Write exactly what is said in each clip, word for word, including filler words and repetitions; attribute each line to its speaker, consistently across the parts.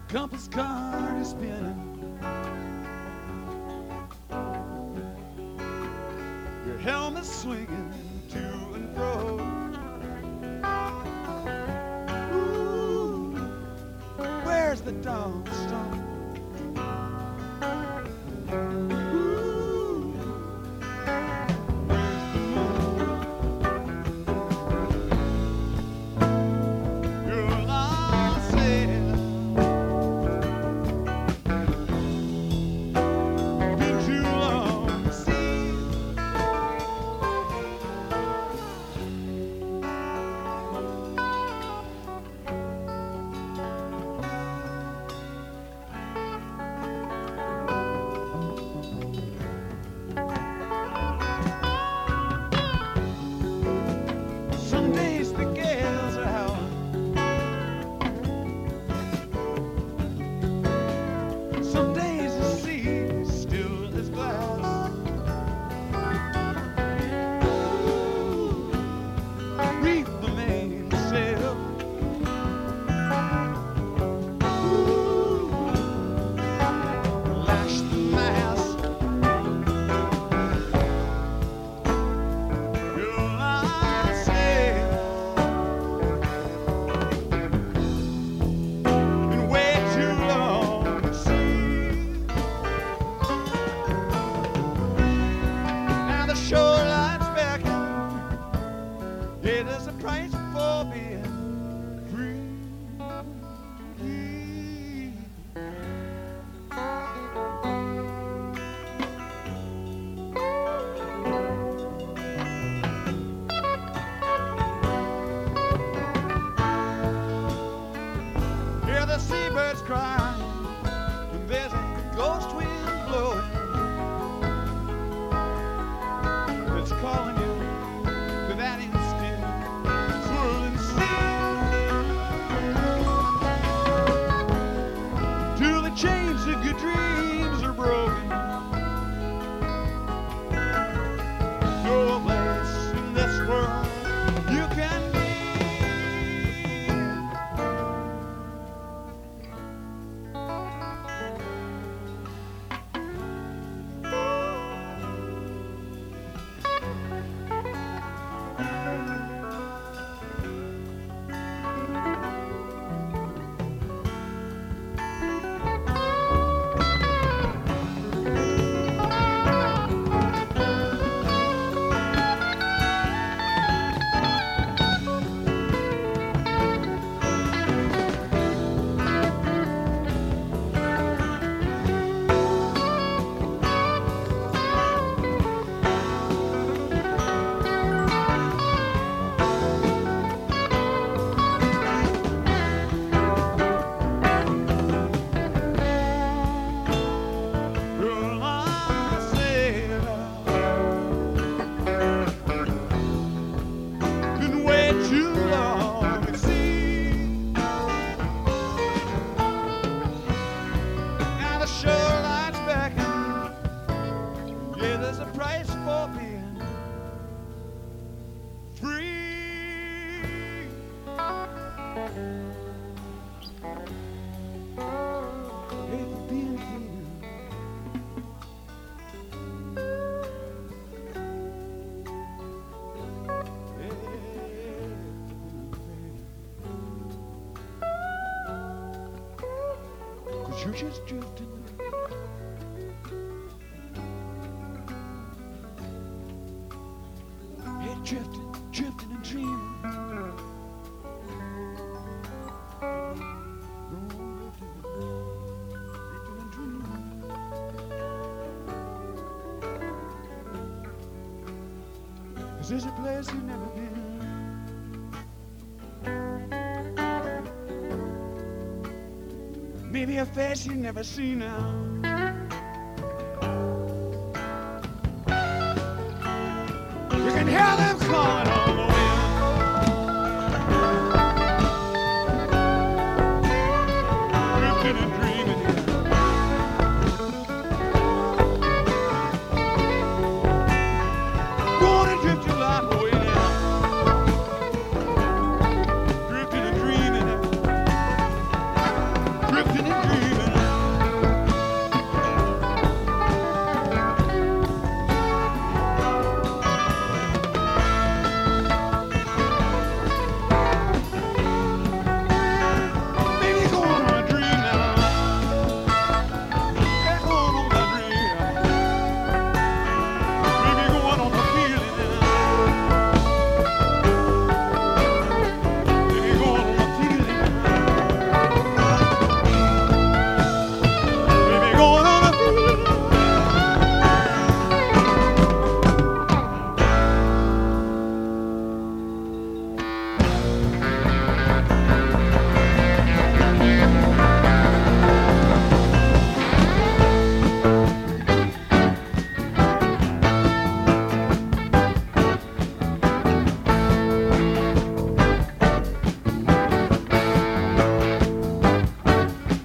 Speaker 1: compass card is spinning. Your helmet swinging to and fro. Ooh, where's the dawn star? Ooh, where's the moon? You're lost sailor. Been too long to see. Some days the gales are howling. Some days the sea is still as glass. Ooh, reef the mainsail. Ooh, lash the mast. You'll not sail and wait too long to see. Now the shoreline's beckon. Yeah, there's a price for being free. Hear the seabirds crying, and there's a ghost wind blowing. It's calling you to that instant swirling sea. To the chains of your dreams are broken. No place in this world you can be. You're lost sailor. Been way too long at sea. Now the shoreline's beckon. Yeah, there's a price for being free. Hey, for being free. Cause you're just drifting. Hey, drifting, drifting and dreaming. Drifting and dreaming. Cause there's a place you've never been. Maybe a face you've never seen now. You can hear them calling on the wind. Drifting and dreaming here. Go on and drift your life away now. Drifting and dreaming here. Drifting and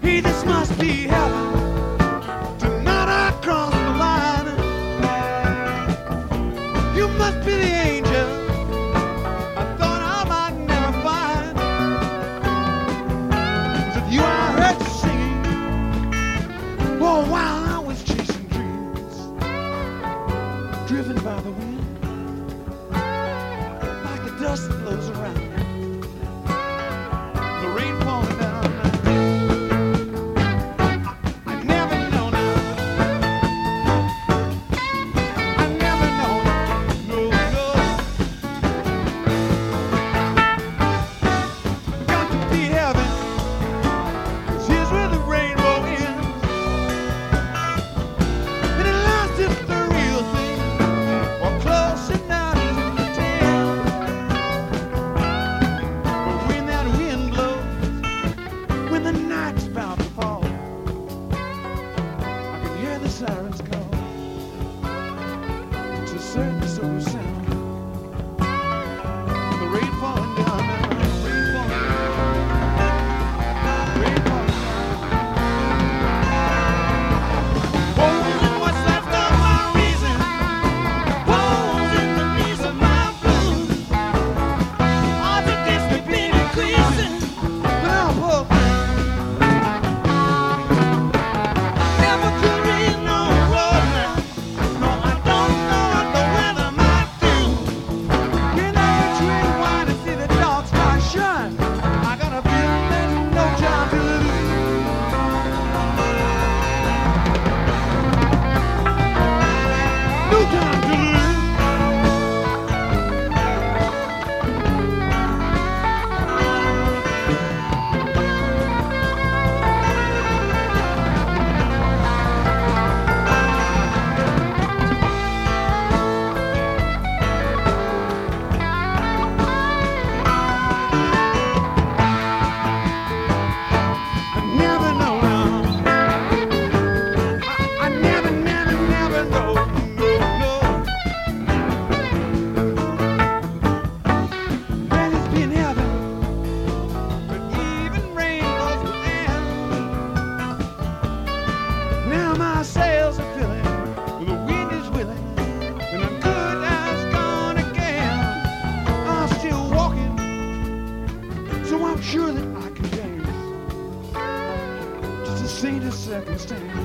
Speaker 1: Hey, this must be heaven. Tonight I crossed the line. You must be the angel I thought I might never find. Was it you I heard singing? Oh, while I was chasing dreams, driven by the wind, like the dust that blows around, the rain falling down. Sirens call to certain sort of sound. The rain falling down now, rain falling down, rain falling down. Bones in what's left of my reason, bones in the knees of my blues. All the days we've been increasing, but I'm poor. Never could read no road now. No, I don't know what the weather might do. When I drink wine and see the dogs start shine, I got a feeling there's no time to lose. No time to lose. I never know now. I, I never, never, never know. No, no. Well, it's been heaven, but even rainbows will end. Now my sails are filling, the wind is willing, and I'm good as gone again. I'm still walking, so I'm sure that I can dance. Just a saint of circumstance,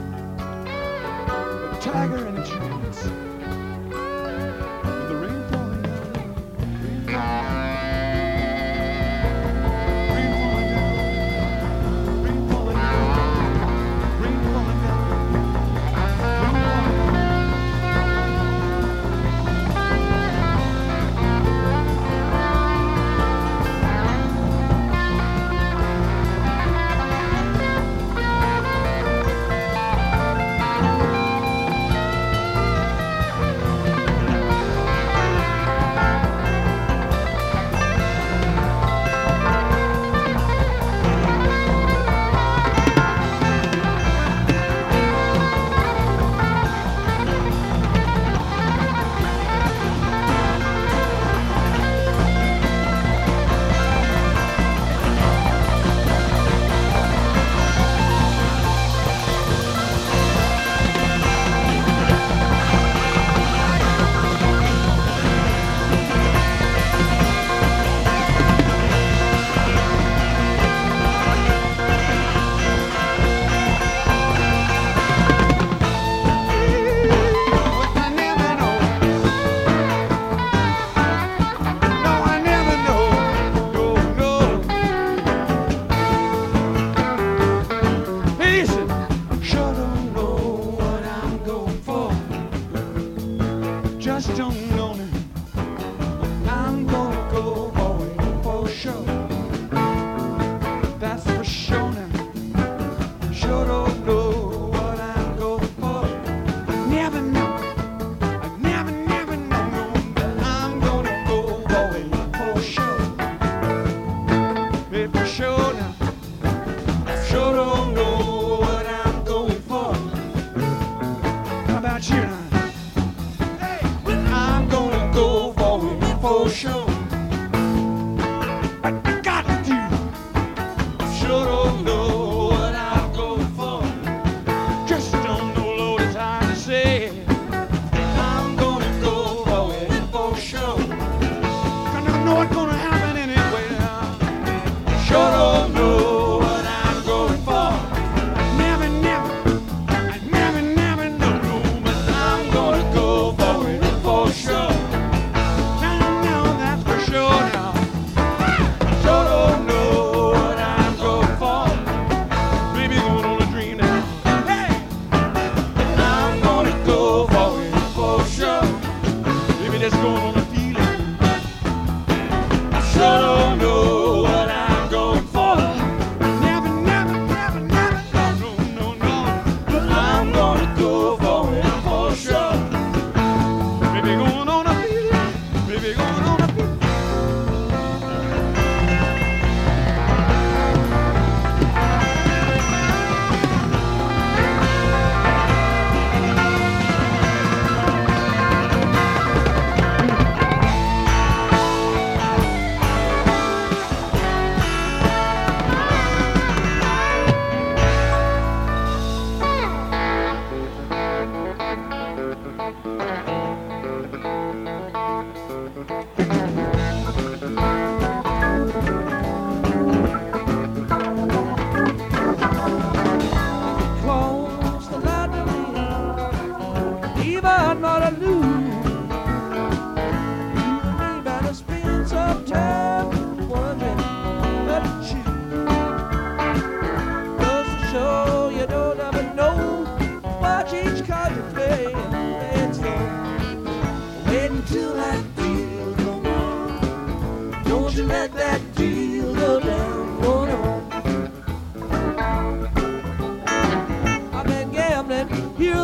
Speaker 1: a tiger in a trance, with the rain falling down, rain falling down, rain falling down, rain falling down, rain falling down, rain falling down.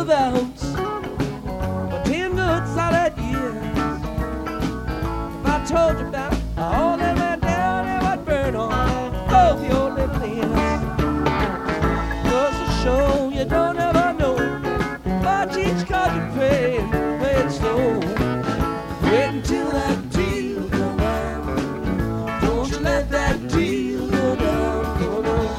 Speaker 1: vows for ten good solid years. If I told you about all that went down, it would burn on both your little ears. Goes to show you don't ever know much each card you pay and play it slow. Wait until that deal go down. Don't you let that deal go down. Go down.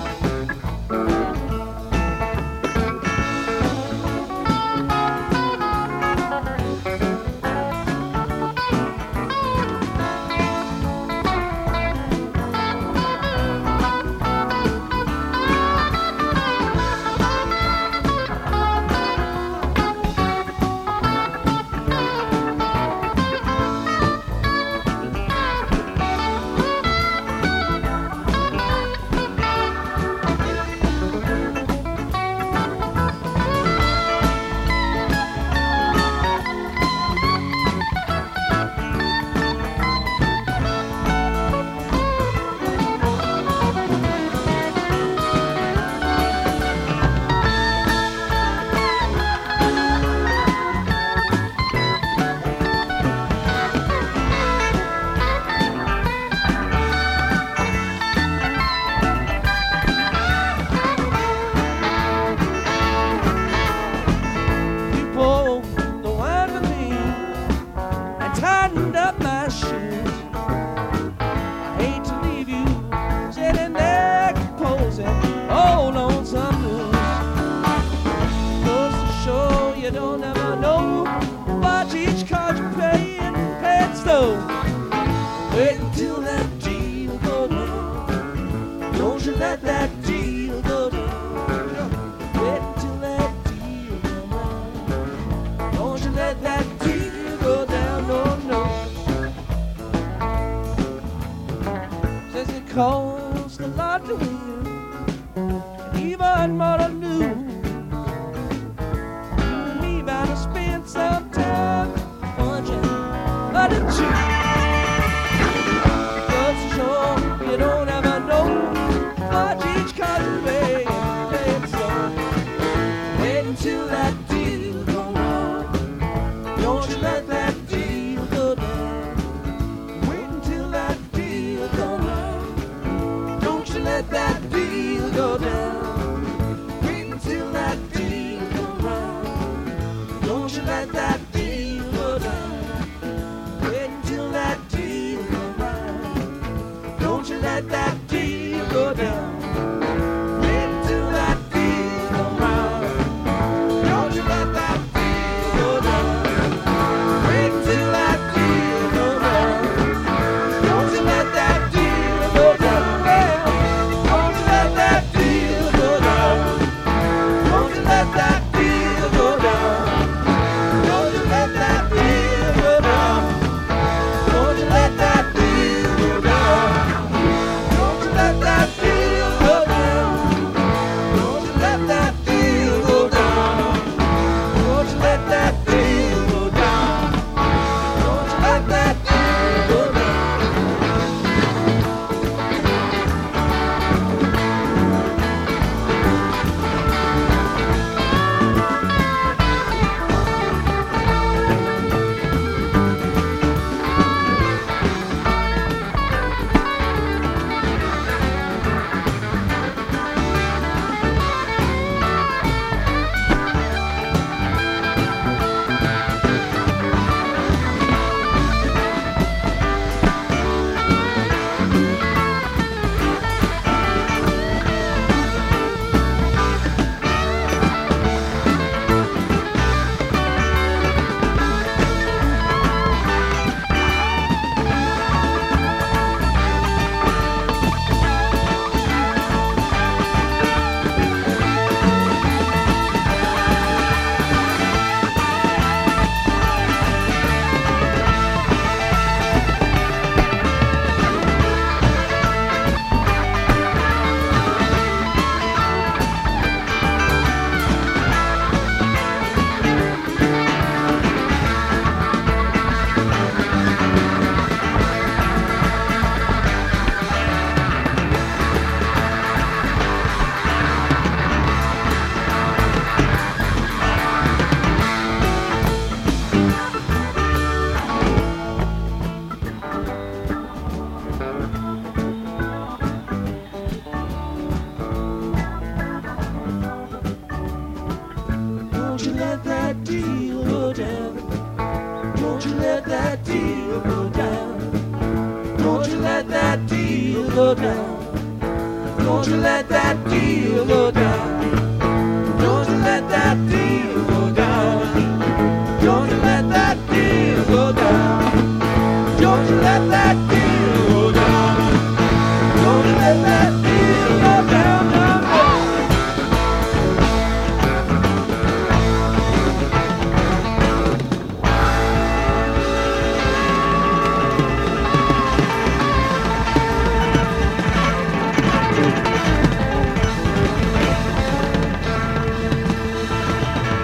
Speaker 1: let that deal go down. Don't you let that deal go down. Don't you let that deal go down. Don't you let that deal go down. Don't you let that deal go down. Don't you let that deal go down. Don't you let that deal go down. Don't you let that deal go down. down, down.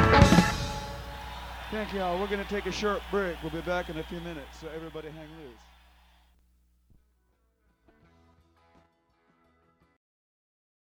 Speaker 1: Thank you all. We're going to take a short break. We'll be back in a few minutes, so everybody hang loose.